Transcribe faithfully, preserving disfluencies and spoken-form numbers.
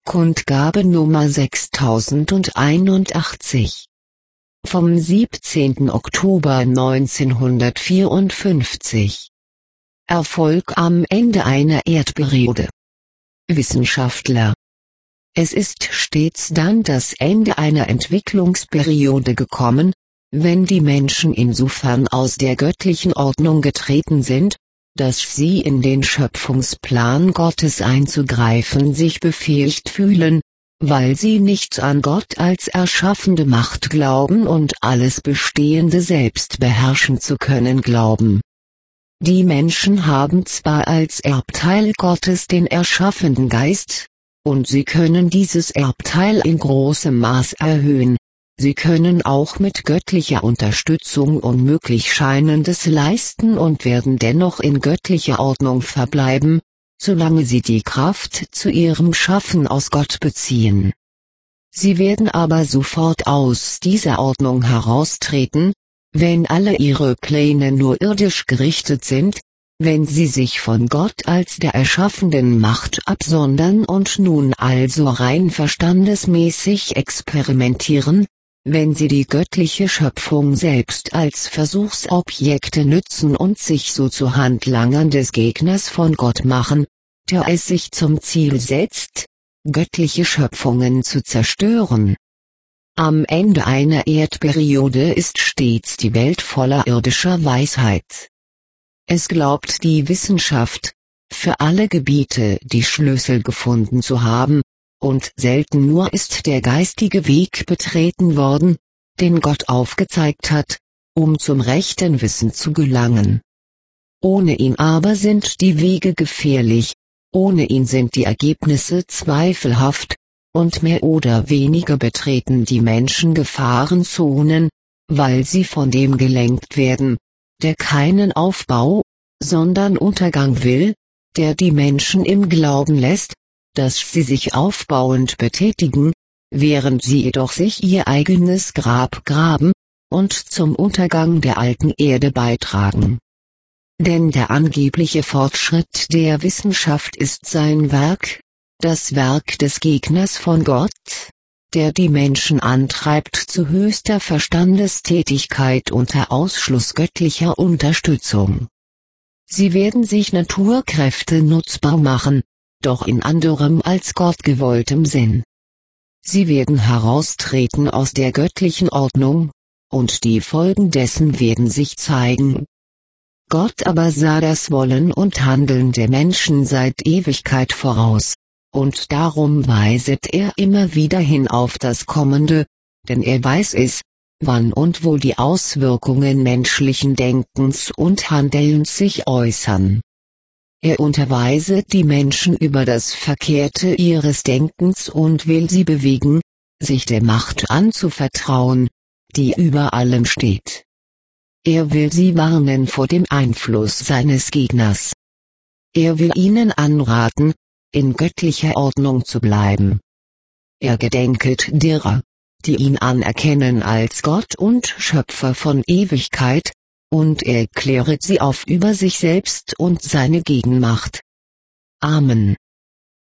Kundgabe Nummer sechstausendeinundachtzig. Vom siebzehnten Oktober neunzehnhundertvierundfünfzig. Erfolg am Ende einer Erdperiode. Wissenschaftler. Es ist stets dann das Ende einer Entwicklungsperiode gekommen, wenn die Menschen insofern aus der göttlichen Ordnung getreten sind, dass sie in den Schöpfungsplan Gottes einzugreifen sich befähigt fühlen, weil sie nicht an Gott als erschaffende Macht glauben und alles Bestehende selbst beherrschen zu können glauben. Die Menschen haben zwar als Erbteil Gottes den erschaffenden Geist, und sie können dieses Erbteil in großem Maß erhöhen, sie können auch mit göttlicher Unterstützung unmöglich Scheinendes leisten und werden dennoch in göttlicher Ordnung verbleiben, solange sie die Kraft zu ihrem Schaffen aus Gott beziehen. Sie werden aber sofort aus dieser Ordnung heraustreten, wenn alle ihre Pläne nur irdisch gerichtet sind, wenn sie sich von Gott als der erschaffenden Macht absondern und nun also rein verstandesmäßig experimentieren, wenn sie die göttliche Schöpfung selbst als Versuchsobjekte nützen und sich so zu Handlangern des Gegners von Gott machen, der es sich zum Ziel setzt, göttliche Schöpfungen zu zerstören. Am Ende einer Erdperiode ist stets die Welt voller irdischer Weisheit. Es glaubt die Wissenschaft, für alle Gebiete die Schlüssel gefunden zu haben, und selten nur ist der geistige Weg betreten worden, den Gott aufgezeigt hat, um zum rechten Wissen zu gelangen. Ohne ihn aber sind die Wege gefährlich, ohne ihn sind die Ergebnisse zweifelhaft, und mehr oder weniger betreten die Menschen Gefahrenzonen, weil sie von dem gelenkt werden, der keinen Aufbau, sondern Untergang will, der die Menschen im Glauben lässt, dass sie sich aufbauend betätigen, während sie jedoch sich ihr eigenes Grab graben, und zum Untergang der alten Erde beitragen. Denn der angebliche Fortschritt der Wissenschaft ist sein Werk, das Werk des Gegners von Gott, der die Menschen antreibt zu höchster Verstandestätigkeit unter Ausschluss göttlicher Unterstützung. Sie werden sich Naturkräfte nutzbar machen, doch in anderem als Gott gewolltem Sinn. Sie werden heraustreten aus der göttlichen Ordnung, und die Folgen dessen werden sich zeigen. Gott aber sah das Wollen und Handeln der Menschen seit Ewigkeit voraus, und darum weiset er immer wieder hin auf das Kommende, denn er weiß es, wann und wo die Auswirkungen menschlichen Denkens und Handelns sich äußern. Er unterweiset die Menschen über das Verkehrte ihres Denkens und will sie bewegen, sich der Macht anzuvertrauen, die über allem steht. Er will sie warnen vor dem Einfluss seines Gegners. Er will ihnen anraten, in göttlicher Ordnung zu bleiben. Er gedenket derer, die ihn anerkennen als Gott und Schöpfer von Ewigkeit, und er kläret sie auf über sich selbst und seine Gegenmacht. Amen.